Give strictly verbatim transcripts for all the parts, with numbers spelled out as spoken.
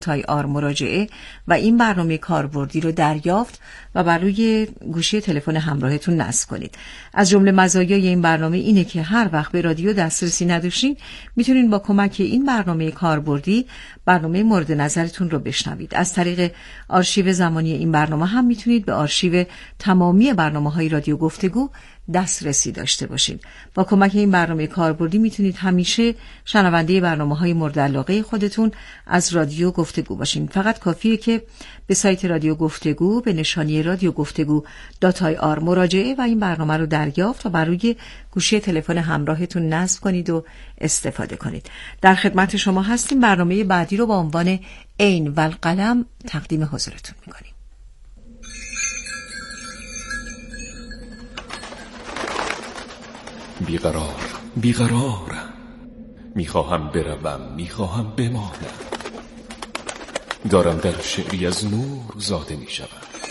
دات آی آر مراجعه و این برنامه کاربردی رو دریافت و بر روی گوشی تلفن همراهتون نصب کنید. از جمله مزایای این برنامه اینه که هر وقت به رادیو دسترسی نداشتین میتونین با کمک این برنامه کاربردی برنامه مورد نظرتون رو بشنوید. از طریق آرشیو زمانی این برنامه هم میتونید به آرشیو تمامی برنامه‌های رادیو گفتگو دسترسی داشته باشید. با کمک این برنامه کاربردی میتونید همیشه شنونده برنامه‌های مورد علاقه خودتون از رادیو گفتگو باشین. فقط کافیه که به سایت رادیو گفتگو به نشانی رادیو گفتگو دات آی آر مراجعه و این برنامه رو دریافت و بر روی گوشی تلفن همراهتون نصب کنید و استفاده کنید. در خدمت شما هستیم. برنامه بعدی رو با عنوان عین و القلم تقدیم حضورتون می‌کنیم. بیقرار بیقرارم، میخواهم بروم میخواهم بمانم، دارم در شعری از نور زاده میشوم.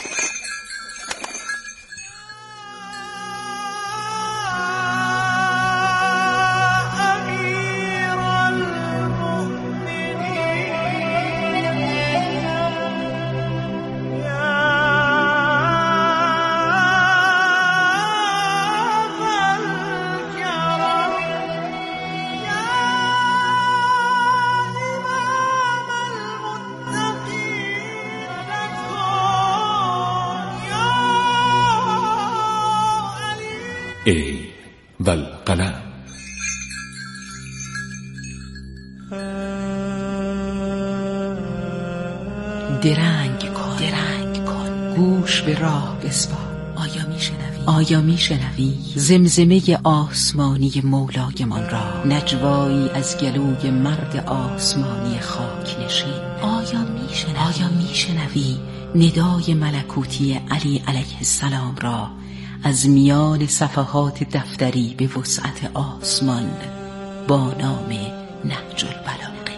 عین و القلم. درنگ کن درنگ کن گوش به راه بسپار. آیا میشنوی آیا میشنوی زمزمه آسمانی مولایمان را، نجوایی از گلوی مرد آسمانی خاک نشین. آیا میشنوی آیا میشنوی ندای ملکوتی علی علیه السلام را از میان صفحات دفتری به وسعت آسمان با نام نهج البلاغه.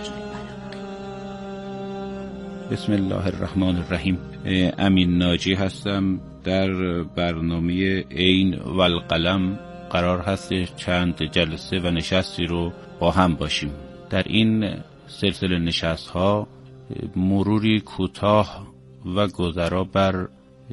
بسم الله الرحمن الرحیم. امین ناجی هستم. در برنامه عین و القلم قرار هست چند جلسه و نشستی رو با هم باشیم. در این سلسله نشست ها مروری کوتاه و گذرا بر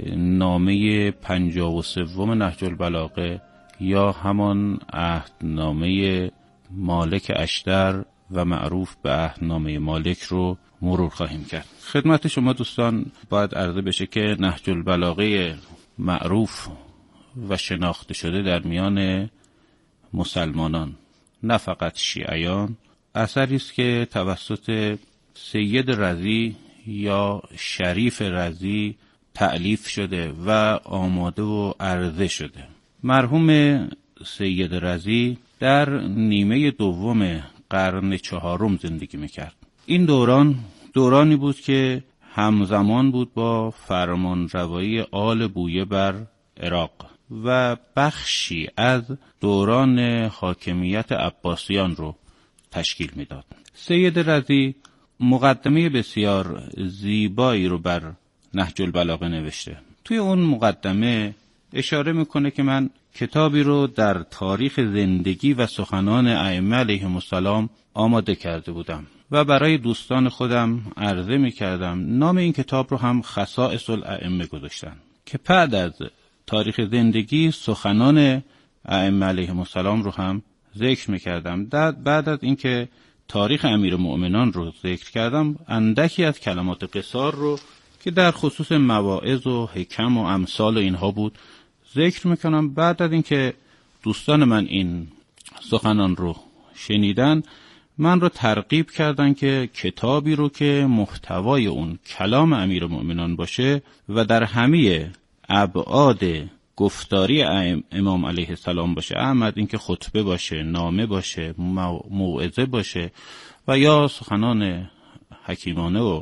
نامه پنجاه و سوم نهج البلاغه یا همان عهدنامه مالک اشتر و معروف به عهدنامه مالک رو مرور خواهیم کرد. خدمت شما دوستان باید عرضه بشه که نهج البلاغه معروف و شناخته شده در میان مسلمانان، نه فقط شیعیان، اثری است که توسط سید رضی یا شریف رضی تألیف شده و آماده و عرضه شده. مرحوم سید رضی در نیمه دوم قرن چهارم زندگی میکرد. این دوران دورانی بود که همزمان بود با فرمانروایی آل بویه بر عراق و بخشی از دوران حاکمیت عباسیان رو تشکیل میداد. سید رضی مقدمه بسیار زیبایی رو بر نهج البلاغه نوشته. توی اون مقدمه اشاره میکنه که من کتابی رو در تاریخ زندگی و سخنان ائمه علیهم السلام آماده کرده بودم و برای دوستان خودم عرضه میکردم. نام این کتاب رو هم خصائص الائمه گذاشتن که بعد از تاریخ زندگی سخنان ائمه علیهم السلام رو هم ذکر میکردم. بعد از اینکه تاریخ امیرالمؤمنان رو ذکر کردم، اندکی از کلمات قصار رو که در خصوص مواعظ و حکم و امثال و اینها بود ذکر میکنم. بعد از اینکه دوستان من این سخنان رو شنیدن، من رو ترغیب کردن که کتابی رو که محتوای اون کلام امیرالمؤمنان باشه و در همه ابعاد گفتاری امام علیه السلام باشه، احمد اینکه خطبه باشه، نامه باشه، موعظه باشه و یا سخنان حکیمانه و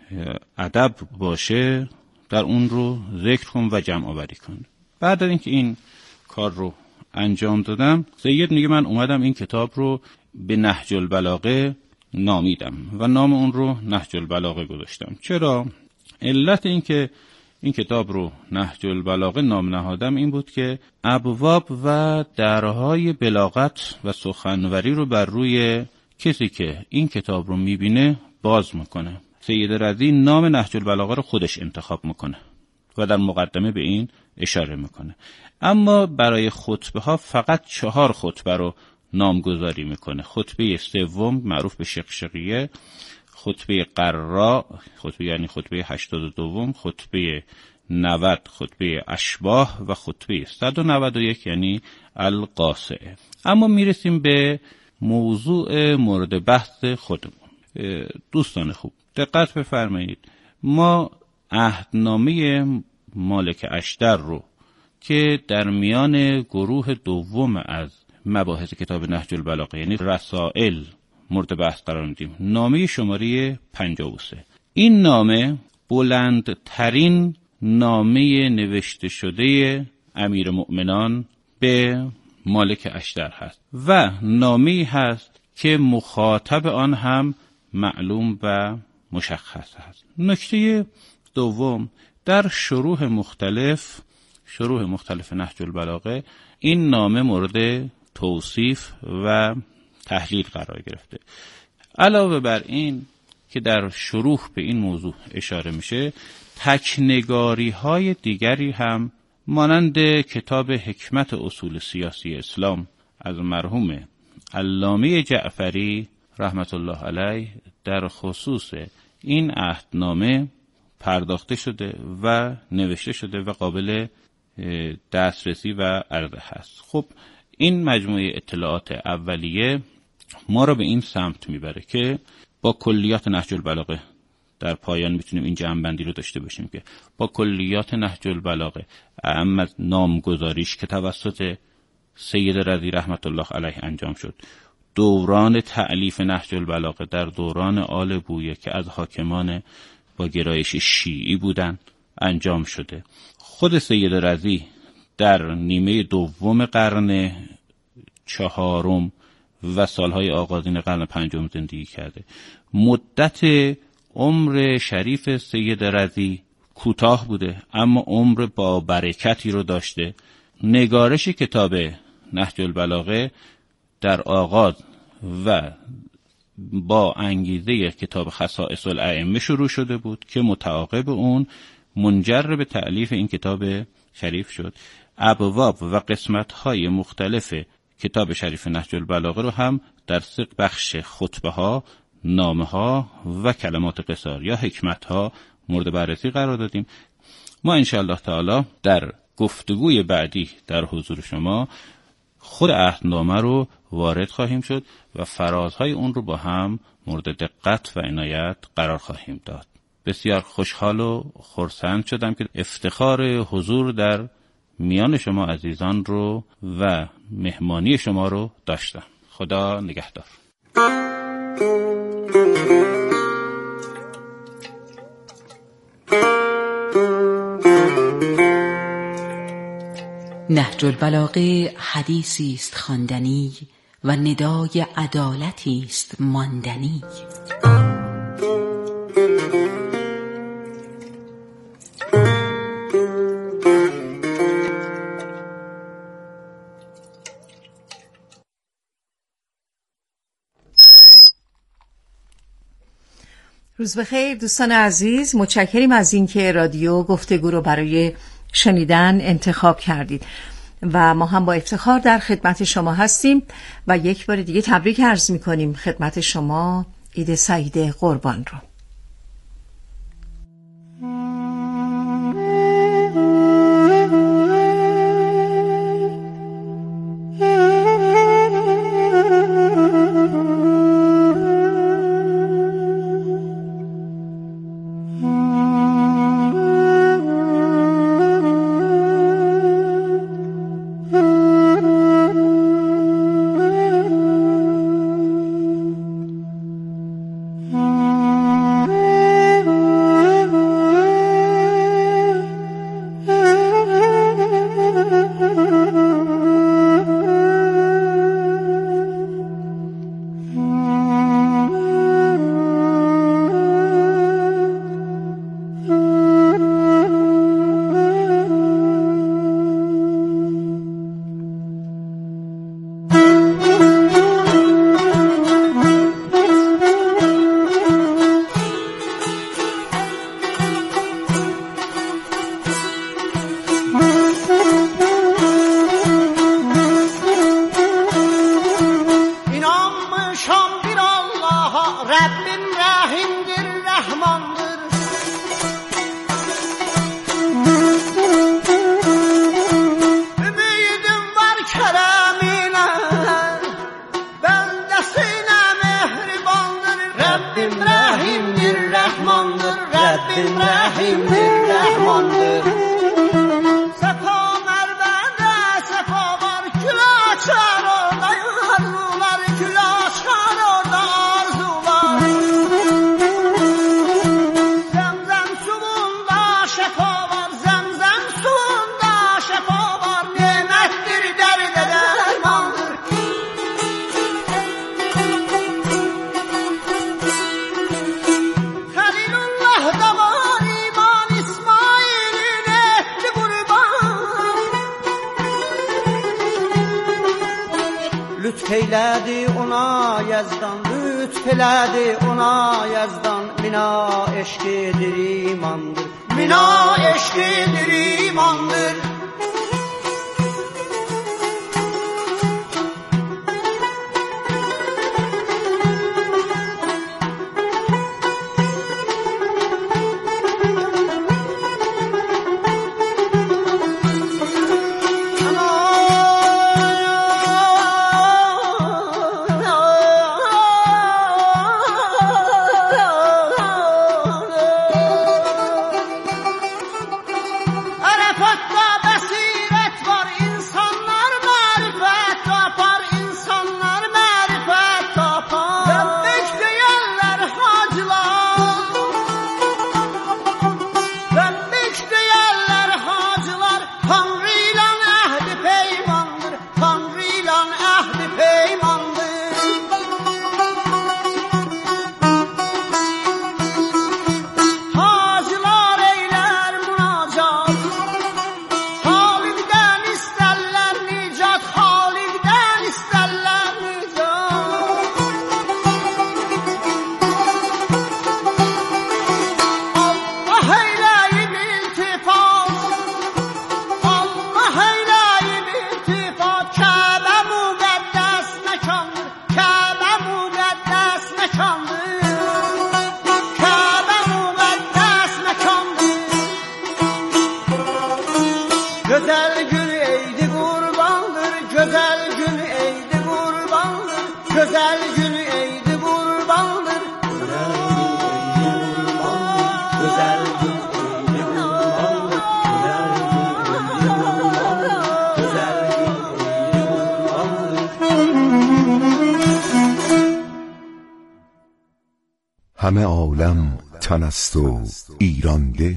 ادب باشه، در اون رو ذکر کن و جمع آوری کن. بعد از اینکه این کار رو انجام دادم، سید میگه من اومدم این کتاب رو به نهج البلاغه نامیدم و نام اون رو نهج البلاغه گذاشتم. چرا؟ علت این که این کتاب رو نهج البلاغه نام نهادم این بود که ابواب و درهای بلاغت و سخنوری رو بر روی کسی که این کتاب رو میبینه باز میکنه. سید رضی نام نهج البلاغه رو خودش انتخاب میکنه و در مقدمه به این اشاره میکنه، اما برای خطبه ها فقط چهار خطبه رو نامگذاری میکنه. خطبه سوم معروف به شقشقیه، خطبه قرا، خطبه یعنی خطبه هشتاد و دوم، خطبه نود خطبه اشباح و خطبه صد و نود و یک یعنی القاصعه. اما میرسیم به موضوع مورد بحث خودمون. دوستان خوب دقت بفرمایید، ما عهدنامه مالک اشتر رو که در میان گروه دوم از مباحث کتاب نهج البلاغه یعنی رسائل مورد بحث قرار میدیم، نامه شماره پنجاه و سه. این نامه بلندترین نامه نوشته شده امیر مؤمنان به مالک اشتر هست و نامه‌ای هست که مخاطب آن هم معلوم و مشخص هست. نکته دوم، در شروح مختلف شروح مختلف نهج البلاغه این نامه مورد توصیف و تحلیل قرار گرفته. علاوه بر این که در شروح به این موضوع اشاره میشه، تکنگاری های دیگری هم مانند کتاب حکمت اصول سیاسی اسلام از مرحوم علامه جعفری رحمت الله علیه در خصوص این عهدنامه پرداخته شده و نوشته شده و قابل دسترسی و عرضه هست. خب این مجموعه اطلاعات اولیه ما را به این سمت میبره که با کلیات نهج البلاغه در پایان میتونیم این جمع‌بندی رو داشته باشیم که با کلیات نهج البلاغه، اهم از نامگذاریش که توسط سید رضی رحمت الله علیه انجام شد، دوران تألیف نهج البلاغه در دوران آل بویه که از حاکمان با گرایش شیعی بودن انجام شده، خود سید رضی در نیمه دوم قرن چهارم و سالهای آغازین قرن پنجم زندگی کرده. مدت عمر شریف سید رضی کوتاه بوده اما عمر با برکتی رو داشته. نگارش کتاب نهج البلاغه در آغاز و با انگیزه کتاب خصائص الائمه شروع شده بود که متعاقب اون منجر به تألیف این کتاب شریف شد. ابواب و قسمت‌های مختلف کتاب شریف نهج البلاغه رو هم در سه بخش خطبه ها، نامه ها و کلمات قصار یا حکمت ها مورد بررسی قرار دادیم. ما انشاءالله تعالی در گفتگوی بعدی در حضور شما خود عهدنامه رو وارد خواهیم شد و فرازهای اون رو با هم مورد دقت و عنایت قرار خواهیم داد. بسیار خوشحال و خرسند شدم که افتخار حضور در میان شما عزیزان رو و مهمانی شما رو داشتم. خدا نگهدار. نهج البلاغه حدیثی است خواندنی و ندای عدالتی است ماندنی. روز بخیر دوستان عزیز، متشکریم از اینکه رادیو گفتگو رو برای شنیدن انتخاب کردید و ما هم با افتخار در خدمت شما هستیم و یک بار دیگه تبریک عرض می‌کنیم خدمت شما عید سعید قربان رو. Mm-hmm. Rahmandır. Ümidim var keremine, bendesine mehribandır. Rabbim Rahimdir, Rahmandır. Rabbim Rahimdir, Rahmandır. Sefa mervende sefa var, külaçar orada arzular, külaçar orada arzular. Zemzem suyunda şefa var, zemzem suyunda şefa var. Nimettir derde dermandır. Halilullah da var iman, İsmail'in ehli kurban. Lütfeyledi ona yazdan, lütfeyledi ona yazdan. Mina eşkidir imandır, mina eşkidir imandır. Arafat'ta basiret var, insanlar marifet tapar, insanlar marifet tapar. Rabbik diyenler hacılar, Rabbik diyenler hacılar. Tanrı ile ehdi peymandır, Tanrı ile ehdi peymandır. Hacılar eyler münacat, Halid'den isterler nicat, Halid'den isterler nicat. Allah eyleyim iltifat, Allah eyleyim iltifat. Kabe mukaddes mekandır, Kabe mukaddes mekandır. Kabe mukaddes mekandır. Güzel gün eydi kurbandır, güzel gün eydi kurbandır, güzel gün eydi kurbandır. Güzel gün eydi kurbandır, güzel gün eydi kurbandır. همه عالم تن است و ایران دل.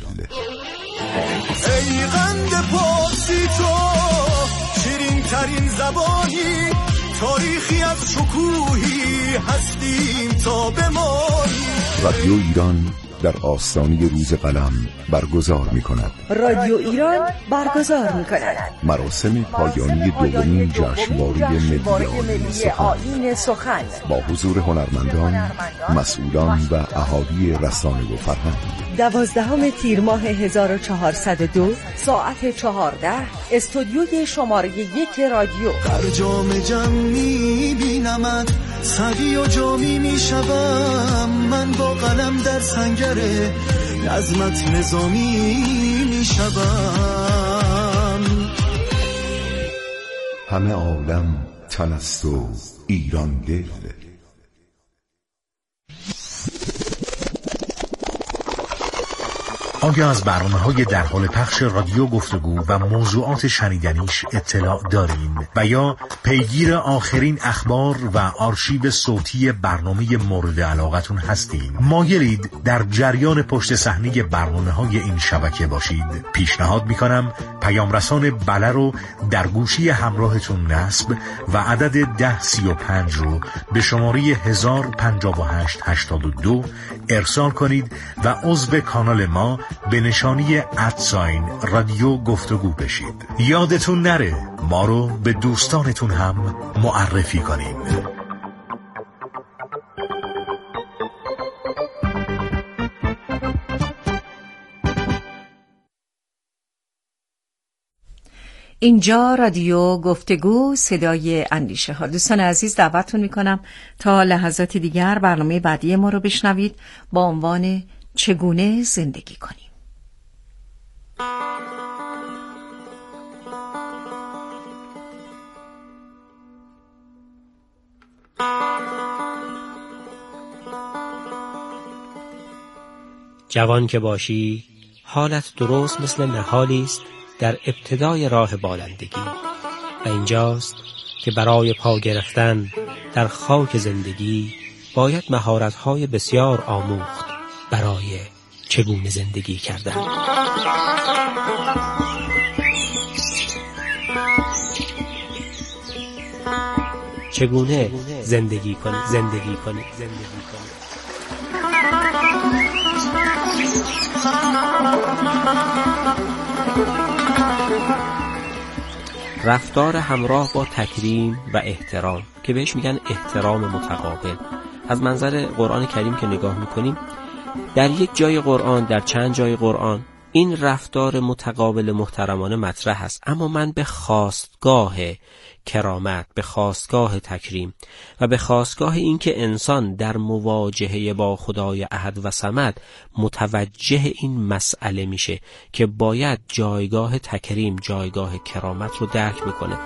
ای قند پارسی تو شیرین ترین زبانی، تاریخی از شکوهی هستیم تا بمانی. رادیو ایران در آستانه روز قلم برگزار می کند. رادیو ایران برگزار می کند مراسم پایانی دومین جشنواره ملی آیین سخن با حضور هنرمندان، مسئولان و اهالی رسانه و فرهنگ. دوازدهم تیر ماه هزار و چهارصد و دو ساعت چهارده استودیوی شماره یک رادیو. در جام جم می بینمت، سعدی و جامی می شوم من، با قلم در سنگر نظمت نظامی می شوم. همه عالم تن است و ایران دل. آیا از برنامه‌های در حال پخش رادیو گفتگو و موضوعات شنیدنیش اطلاع دارین و یا پیگیر آخرین اخبار و آرشیو صوتی برنامه مورد علاقتون هستین؟ مایلید در جریان پشت صحنه برنامه‌های این شبکه باشید؟ پیشنهاد می‌کنم پیام رسان بله رو در گوشی همراهتون نصب و عدد ده سی و پنج رو به شماره هزار و پنجاه و هشت هشتاد و دو ارسال کنید و عضو کانال ما به نشانی ادساین رادیو گفتگو بشید. یادتون نره ما رو به دوستانتون هم معرفی کنین. اینجا رادیو گفتگو، صدای اندیشه ها. دوستان عزیز دعوتتون میکنم تا لحظات دیگر برنامه بعدی ما رو بشنوید با عنوان چگونه زندگی کنیم. جوان که باشی حالت درست مثل نهالی است در ابتدای راه بالندگی و اینجاست که برای پا گرفتن در خاک زندگی باید مهارت‌های بسیار آموخت برای چگونه زندگی کردن. چگونه زندگی کنی زندگی کنی زندگی کنی رفتار همراه با تکریم و احترام که بهش میگن احترام متقابل. از منظر قرآن کریم که نگاه میکنیم، در یک جای قرآن، در چند جای قرآن این رفتار متقابل محترمانه مطرح است، اما من به خواستگاه کرامت، به خواستگاه تکریم و به خواستگاه این که انسان در مواجهه با خدای احد و صمد متوجه این مسئله میشه که باید جایگاه تکریم، جایگاه کرامت رو درک میکنه.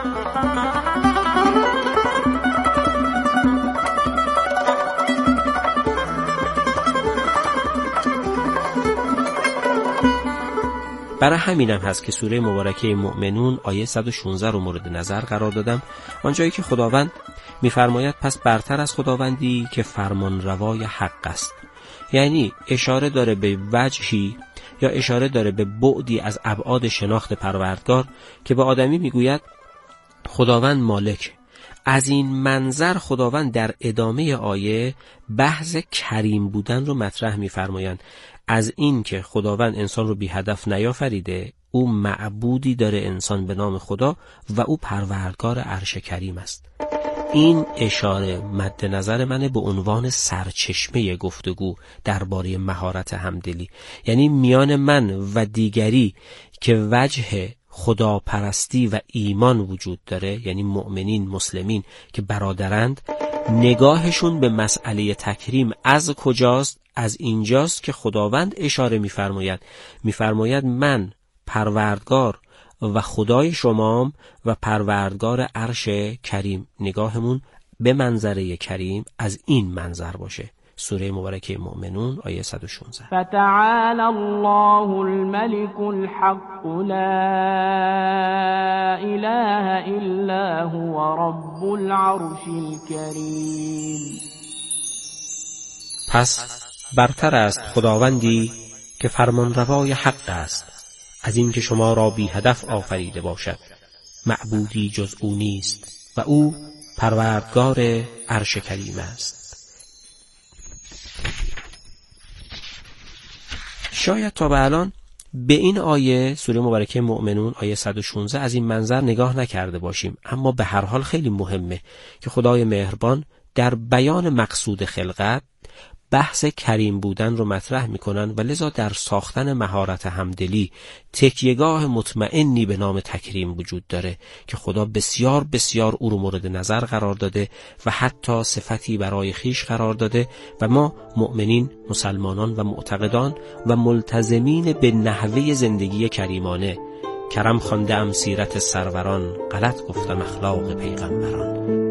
برای همینم هست که سوره مبارکه مؤمنون آیه صد و شانزده رو مورد نظر قرار دادم، آنجایی که خداوند می‌فرماید پس برتر از خداوندی که فرمان روای حق است. یعنی اشاره داره به وجهی یا اشاره داره به بعدی از ابعاد شناخت پروردگار که به آدمی میگوید خداوند مالک. از این منظر خداوند در ادامه آیه بحث کریم بودن رو مطرح می‌فرمایند. از این که خداوند انسان رو بی هدف نیافریده، او معبودی داره انسان به نام خدا و او پروردگار عرش کریم است. این اشاره مد نظر منه به عنوان سرچشمه گفتگو درباره مهارت همدلی، یعنی میان من و دیگری که وجه خداپرستی و ایمان وجود داره، یعنی مؤمنین، مسلمین که برادرند، نگاهشون به مسئله تکریم از کجاست؟ از اینجاست که خداوند اشاره می‌فرماید می‌فرماید من پروردگار و خدای شمام و پروردگار عرش کریم. نگاهمون به منظره کریم از این منظر باشه. سوره مبارکه مؤمنون آیه صد و شانزده. فتعالى الله الملك الحق لا اله الا هو رب العرش الكريم. پس برتر است خداوندی که فرمانروای حق است از این که شما را بی هدف آفریده باشد، معبودی جز او نیست و او پروردگار عرش کریم است. شاید تا به الان به این آیه سوره مبارکه مؤمنون آیه صد و شانزده از این منظر نگاه نکرده باشیم، اما به هر حال خیلی مهمه که خدای مهربان در بیان مقصود خلقت بحث کریم بودن رو مطرح میکنن و لذا در ساختن مهارت همدلی تکیهگاه مطمئنی به نام تکریم وجود داره که خدا بسیار بسیار او رو مورد نظر قرار داده و حتی صفتی برای خیش قرار داده و ما مؤمنین، مسلمانان و معتقدان و ملتزمین به نحوه زندگی کریمانه کرم خوانده ام سیرت سروران، غلط گفتم اخلاق پیغمبران.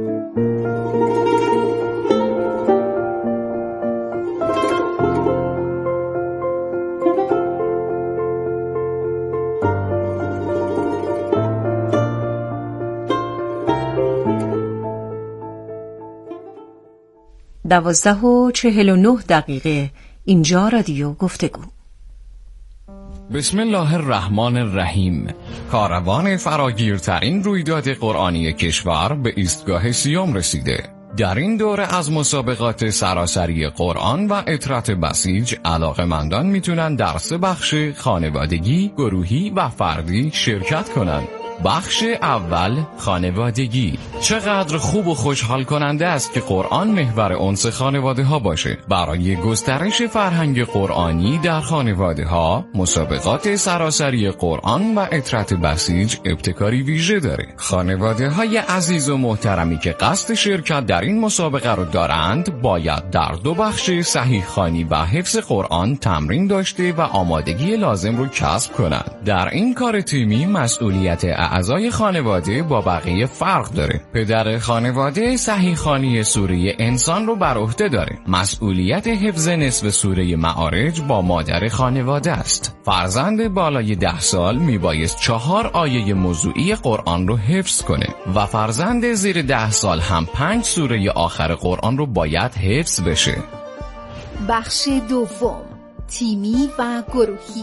دوازده و چهل و نه دقیقه. اینجا رادیو گفتگو. بسم الله الرحمن الرحیم. کاروان فراگیرترین رویداد قرآنی کشور به ایستگاه سیوم رسیده. در این دوره از مسابقات سراسری قرآن و اطرات بسیج علاقه‌مندان میتونن در سه بخش خانوادگی، گروهی و فردی شرکت کنند. بخش اول، خانوادگی. چقدر خوب و خوشحال کننده است که قرآن محور انس خانواده ها باشه. برای گسترش فرهنگ قرآنی در خانواده ها، مسابقات سراسری قرآن و اطرت بسیج ابتکاری ویژه داره. خانواده های عزیز و محترمی که قصد شرکت در این مسابقه رو دارند، باید در دو بخش صحیح خوانی و حفظ قرآن تمرین داشته و آمادگی لازم رو کسب کنند. در این کار تیمی مسئولیت اعضای خانواده با بقیه فرق داره. پدر خانواده صحیح خوانی سوره انسان رو بر عهده داره. مسئولیت حفظ نصف سوره معارج با مادر خانواده است. فرزند بالای ده سال میبایست چهار آیه موضوعی قرآن رو حفظ کنه و فرزند زیر ده سال هم پنج سوره آخر قرآن رو باید حفظ بشه. بخش دوم، تیمی و گروهی.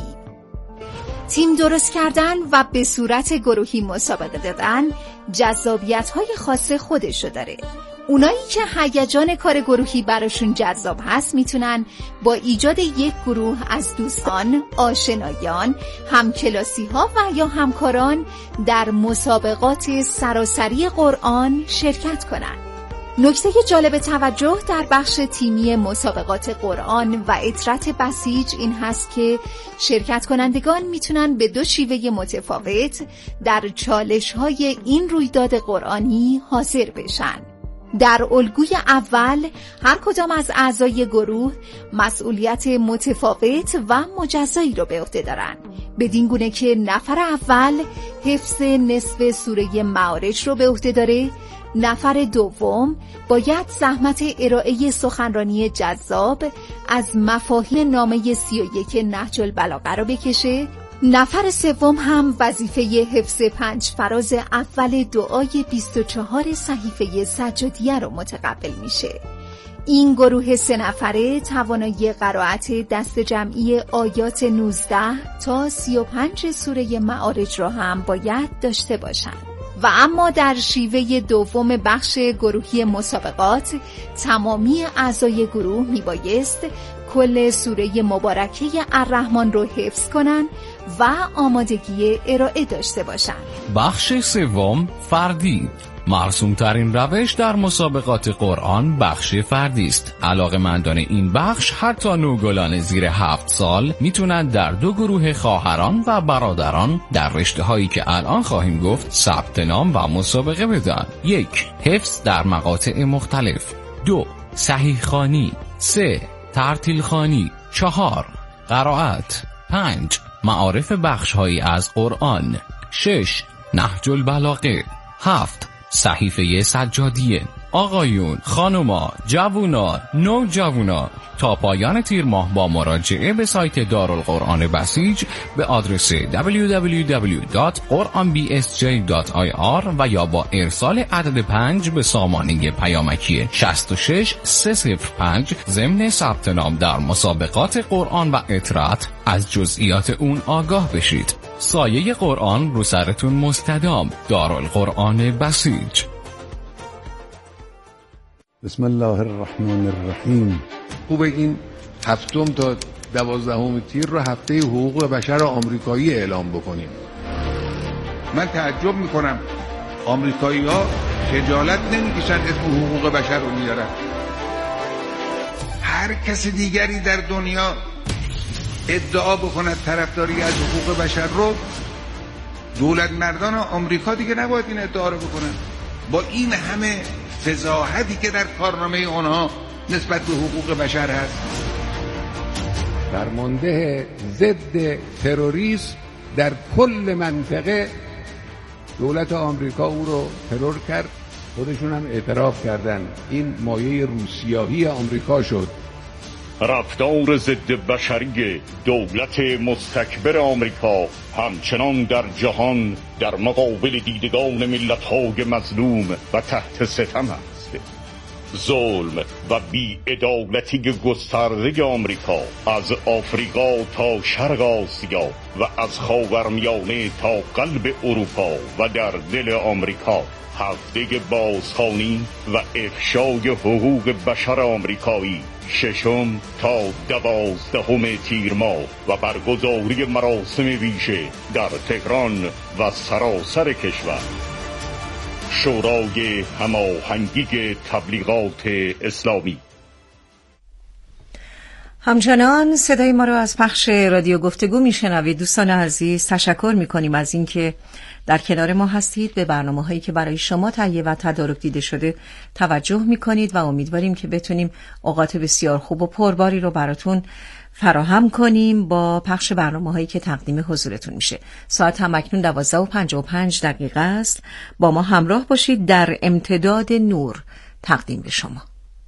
تیم درست کردن و به صورت گروهی مسابقه دادن جذابیت‌های خاص خودشو داره. اونایی که هیجان کار گروهی براشون جذاب هست میتونن با ایجاد یک گروه از دوستان، آشنایان، همکلاسی‌ها و یا همکاران در مسابقات سراسری قرآن شرکت کنن. نکته جالب توجه در بخش تیمی مسابقات قرآن و اطرت بسیج این هست که شرکت کنندگان میتونن به دو شیوه متفاوت در چالش‌های این رویداد قرآنی حاضر بشن. در الگوی اول هر کدام از اعضای گروه مسئولیت متفاوت و مجزایی رو به عهده دارن، بدین گونه که نفر اول حفظ نصف سوره معارج رو به عهده داره، نفر دوم باید زحمت ارائه سخنرانی جذاب از مفاهیم نامه سی و یک نهج البلاغه رو بکشه، نفر سوم هم وظیفه حفظ پنج فراز اول دعای بیست و چهار صحیفه سجادیه رو متقبل میشه. این گروه سه نفره توانایی قرائت دست جمعی آیات نوزده تا سی و پنج سوره معارج رو هم باید داشته باشن. و اما در شیوه دوم بخش گروهی مسابقات تمامی اعضای گروه میبایست کل سوره مبارکه الرحمن رو حفظ کنن و آمادگی ارائه داشته باشن. بخش سوم، فردی. مرسوم ترین روش در مسابقات قرآن بخش فردی است. علاقه‌مندان این بخش حتی نوگلان زیر هفت سال میتونن در دو گروه خواهران و برادران در رشته هایی که الان خواهیم گفت ثبت نام و مسابقه بدن. یک، حفظ در مقاطع مختلف. دو، صحیح خوانی. سه، ترتیل خوانی. چهار، قرائت. پنج، معارف بخش هایی از قرآن. شش، نهج البلاغه. هفت، صحیفه سجادیه. آقایون، خانوما، جوونا، نوجوانا، تا پایان تیر ماه با مراجعه به سایت دارالقرآن بسیج به آدرس دبلیو دبلیو دبلیو دات قرآن بی اس جی دات آی آر و یا با ارسال عدد پنج به سامانه پیامکی شصت و شش سه صفر پنج ضمن ثبت نام در مسابقات قرآن و اطرت از جزئیات اون آگاه بشید. سایه قرآن رو سرتون مستدام. دارالقرآن بسیج. بسم الله الرحمن الرحیم. خوب این هفتم تا دوازدهم تیر رو هفته حقوق بشر آمریکایی اعلام بکنیم. من تعجب میکنم آمریکایی ها خجالت نمیکشن اسم حقوق بشر رو میارن. هر کس دیگری در دنیا ادعا بکند طرفداری از حقوق بشر رو، دولت مردان آمریکا دیگه نباید این ادعا رو بکنن. با این همه فضاحتی که در کارنامه اونها نسبت به حقوق بشر هست. فرمانده ضد تروریسم در کل منطقه دولت آمریکا او رو ترور کرد، خودشون هم اعتراف کردن این مایه روسیاهی آمریکا شد. رفتار ضد بشری دولت مستکبر آمریکا همچنان در جهان در مقابل دیدگان ملت‌های مظلوم و تحت ستم است. ظلم و بی‌عدالتی گسترده آمریکا از آفریقا تا شرق آسیا و از خاورمیانه تا قلب اروپا و در دل آمریکا، هفته بازخوانی و افشای حقوق بشر آمریکایی، ششم تا دوازدهم تیر ماه و برگزاری مراسم ویژه در تهران و سراسر کشور. شورای هماهنگی تبلیغات اسلامی. همچنان صدای ما رو از پخش رادیو گفتگو میشنوید. دوستان عزیز، تشکر میکنیم از اینکه در کنار ما هستید، به برنامه هایی که برای شما تهیه و تدارک دیده شده توجه میکنید و امیدواریم که بتونیم اوقات بسیار خوب و پرباری رو براتون فراهم کنیم با پخش برنامه هایی که تقدیم حضورتون میشه. ساعت هم اکنون دوازده و پنجاه و پنج دقیقه است. با ما همراه باشید در امتداد نور تقدیم به شما.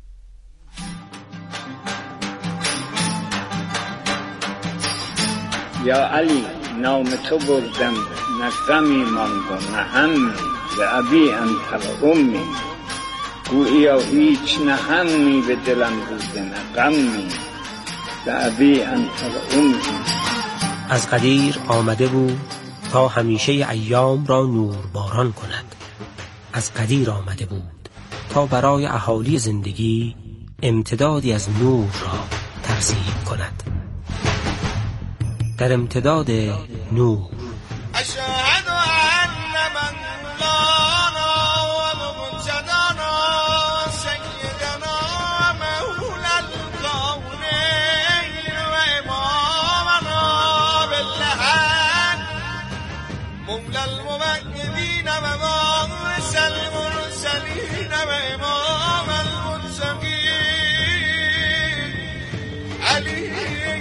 یا علی، نام تو بردم، نه غمی ماند و نه همی، به ابی انت و امی، گوییا هیچ نه همی به دلم بوده نه غمی، به ابی انت و امی. از قدیر آمده بود تا همیشه ایام را نور باران کند. از قدیر آمده بود تا برای اهالی زندگی امتدادی از نور را ترسیم کند. در امتداد نور اشهد ان من مولانا و مقتدانا سیدنا مولا الکونین و امامنا بالحق مولا الموحدین و باعث المرسلین و امام المتقین علی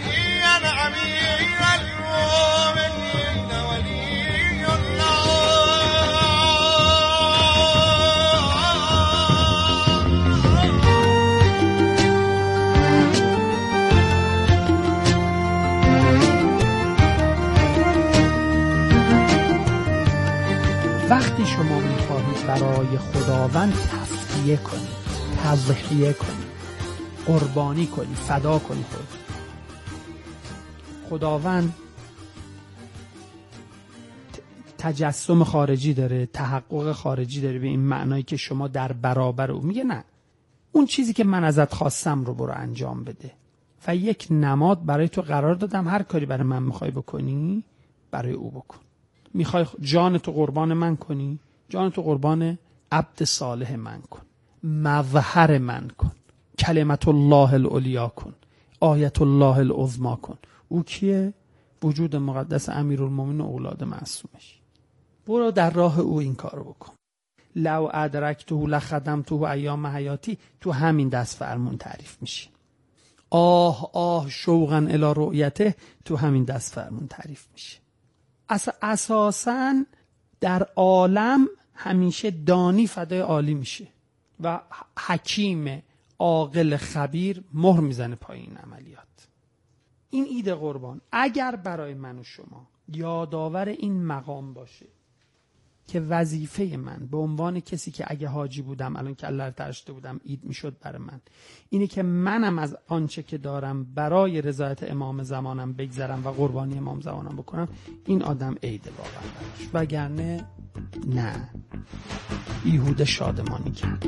امیر المؤمنین ولی الله. وقتی شما میخواهید برای خداوند تفدیه کنید، تضحیه کنید، قربانی کنید، فدا کنید، خداوند تجسم خارجی داره، تحقق خارجی داره، به این معنایی که شما در برابر او. میگه نه، اون چیزی که من ازت خواستم رو برو انجام بده و یک نماد برای تو قرار دادم، هر کاری برای من میخوای بکنی برای او بکن. میخوای جان تو قربان من کنی، جان تو قربان عبد صالح من کن، مظهر من کن، کلمت الله العلیا کن، آیت الله العظما کن. او کیه؟ وجود مقدس امیرالمومنین و اولاد معصومش. برو در راه او این کارو بکن. لو ادرکته لخدمته ایام حیاتی، تو همین دست فرمون تعریف میشه. آه آه شوقا الی رؤیته، تو همین دست فرمون تعریف میشه. اس اساساً در عالم همیشه دانی فدای عالی میشه و حکیم عاقل خبیر مهر میزنه پای این عملیات. این ایده قربان اگر برای من و شما یادآور این مقام باشه که وظیفه من به عنوان کسی که اگه حاجی بودم الان که الله ترشته بودم عید میشد برای من، اینه که منم از آنچه که دارم برای رضایت امام زمانم بگذرم و قربانی امام زمانم بکنم، این آدم عیده واقعا براش. وگرنه نه، بیهوده شادمانی کرد.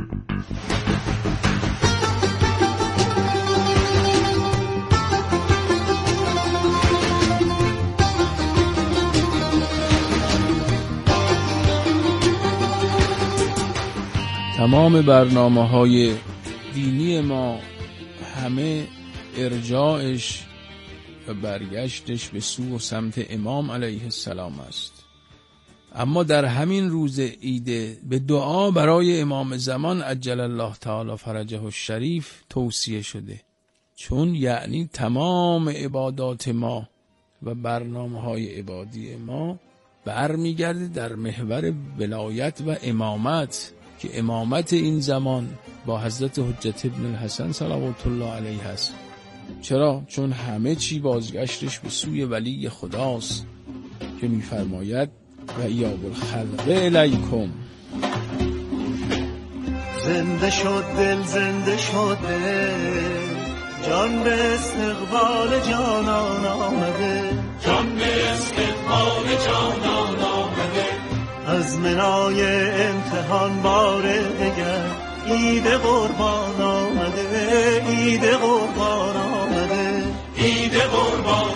تمام برنامه‌های دینی ما همه ارجاعش و برگشتش به سو و سمت امام علیه السلام است. اما در همین روز عید به دعا برای امام زمان عجل الله تعالی فرجه الشریف توصیه شده، چون یعنی تمام عبادات ما و برنامه‌های عبادی ما برمیگرده در محور ولایت و امامت، که امامت این زمان با حضرت حجت ابن الحسن صلوات الله علیه است. چرا؟ چون همه چی بازگشتش به سوی ولی خداست که می‌فرماید و ایاب الخلق الیکم. زنده شد دل، زنده شد دل، جان به استقبال جانان آمده، جان به استقبال جانان آمده. از منای امتحان بار دگر عید قربان آمده، عید قربان آمده، عید قربان